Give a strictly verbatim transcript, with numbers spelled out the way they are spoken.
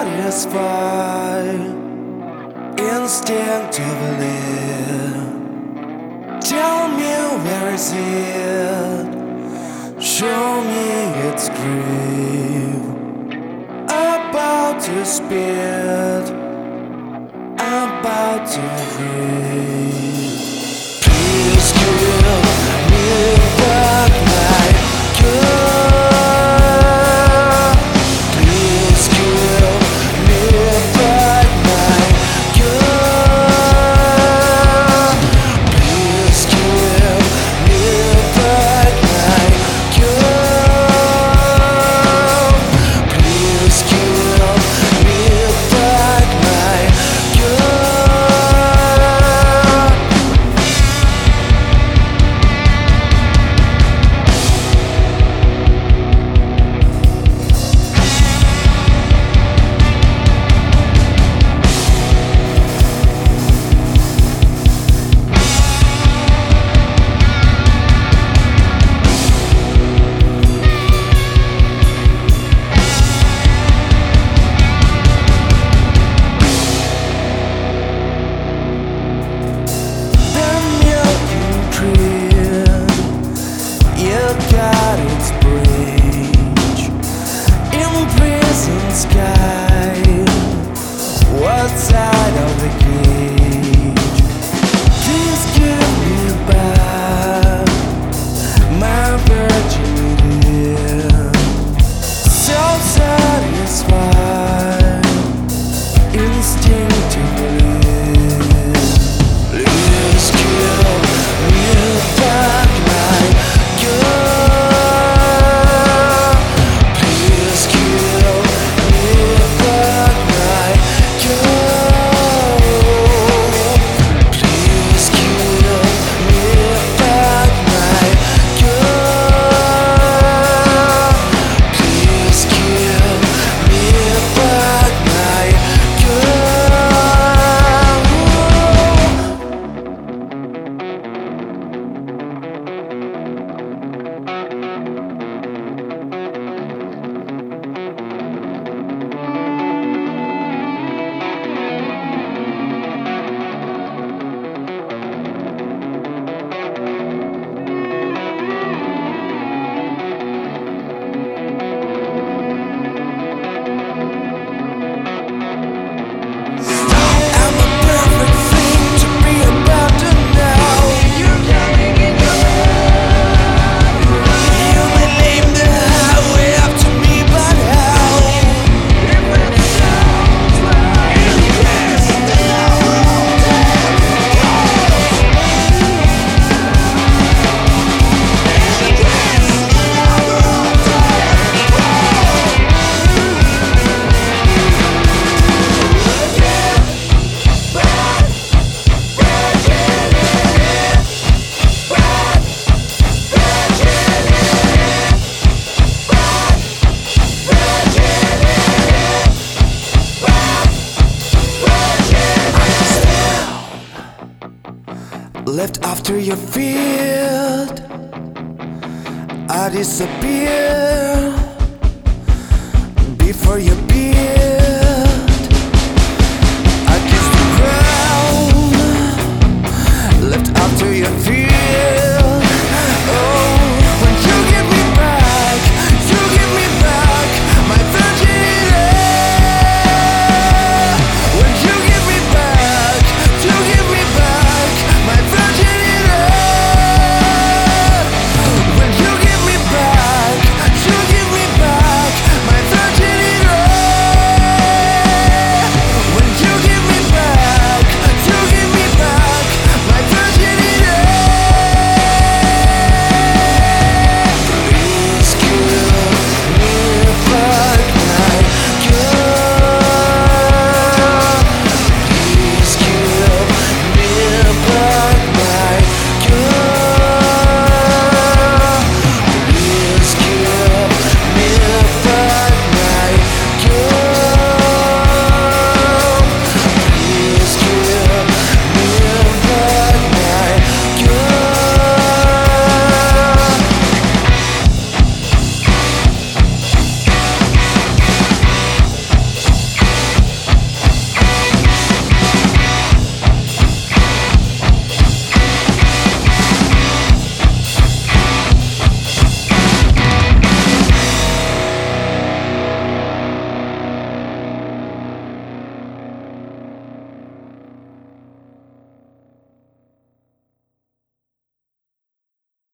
satisfied instinctively. Tell me where is it? Show me its grave. About to spit, about to breathe. Please give me back my girl. Please give me back my girl. Please give me back my girl. Please give me back my girl. Got its bridge, imprisoned sky. What side of the cage? Please give me back my virginity. So satisfied instinctively. Please give me back my girl. Left after your feet, I disappear before you appear.